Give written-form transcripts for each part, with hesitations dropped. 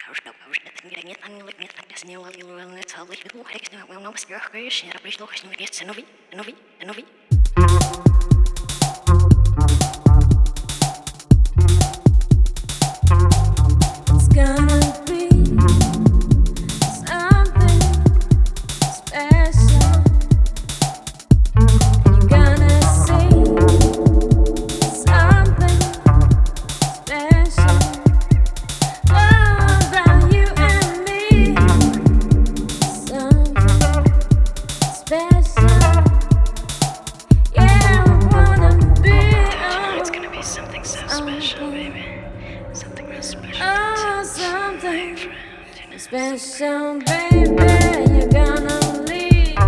Special, baby, you're gonna leave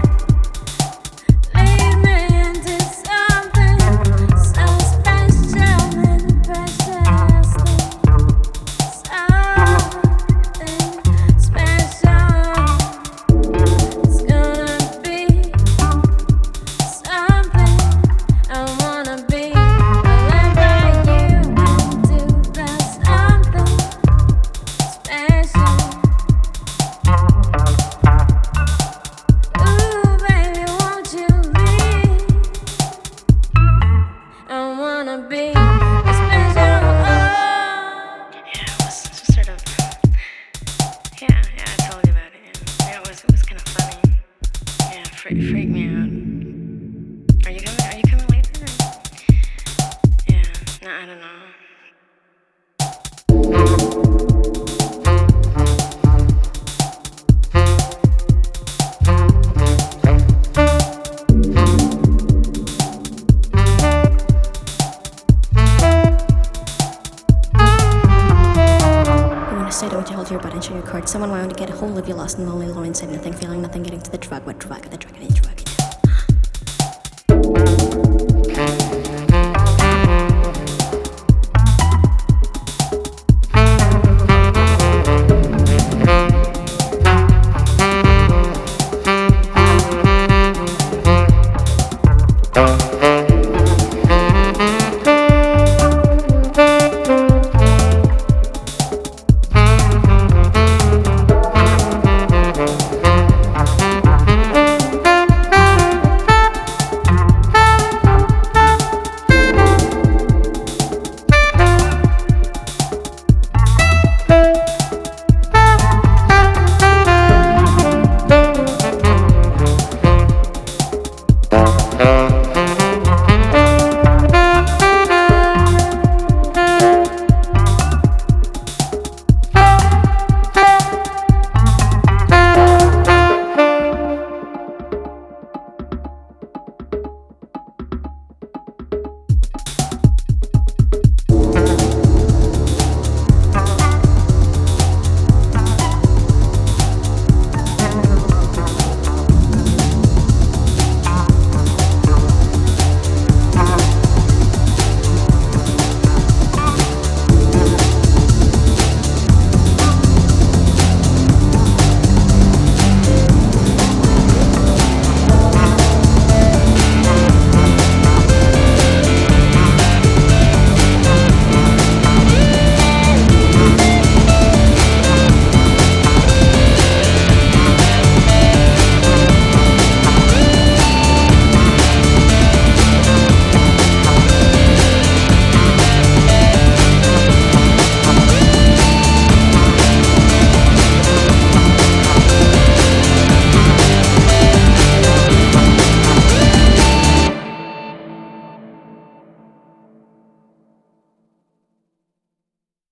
me into something so special and precious, something special. It's gonna be something I wanna be. Whatever you do, that's something special. Freak me out. Are you coming later? Yeah, no, I don't know. Say don't you hold your butt and show your card. Someone wanted to get a hold of you, lost and lonely, alone, said nothing, feeling nothing, getting to the drug. What drug? The drug, any drug.